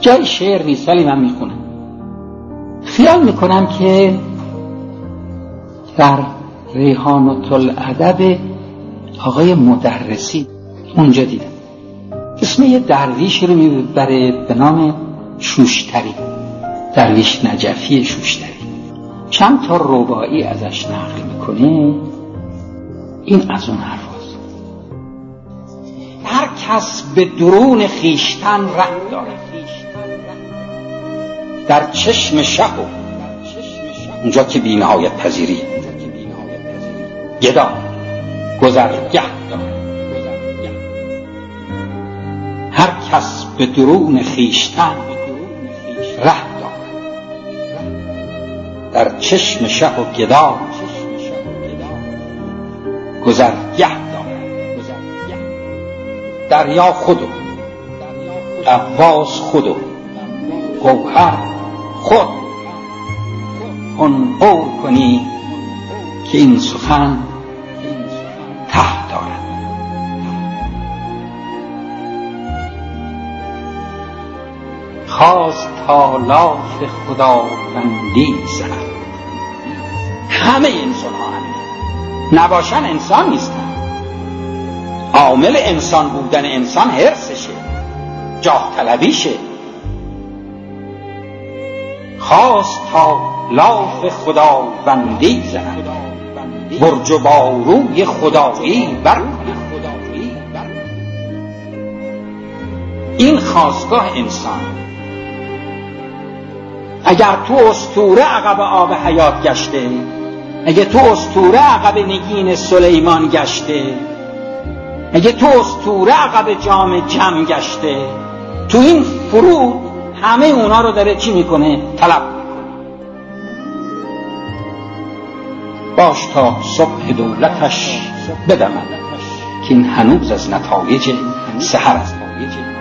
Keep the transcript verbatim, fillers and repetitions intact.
جای شعر نیست ولی من میخونم. خیال میکنم که در ریحانة الادب آقای مدرسی اونجا دیدم اسم یه درویش رو میبره به نام شوشتری، درویش نجفی شوشتری. چند تا رباعی ازش نقل میکنه. این از اون حرفاست: هر کس به درون خیشتن ره دارد، در چشم شه و اونجا که بی نهایت پذیری گدا گذرگه دارد. هر کس به درون خیشتن ره دارد، در چشم شه و گدا گذرگه دارد. دریا خودو، غواص خودو، گوهر خود. آن قول کنی که این سخن ته دارد. خواست تا لاف خداوندی زند. همه انسان ها همین نباشن انسان نیستن. عامل انسان بودن انسان حرصشه، جاه طلبیشه. خواست تا لاف خداوندی زند، برج و باروی خدایی برکند. این خاستگاه انسان. اگر تو اسطوره عقب آب حیات گشته، اگه تو اسطوره عقب نگین سلیمان گشته، اگه تو اسطوره عقب جام جم گشته، تو این فرود همه اونا رو داره چی میکنه؟ طلب میکنه. باش تا صبح دولتش بدمد، که این هنوز از نتایج سحر است.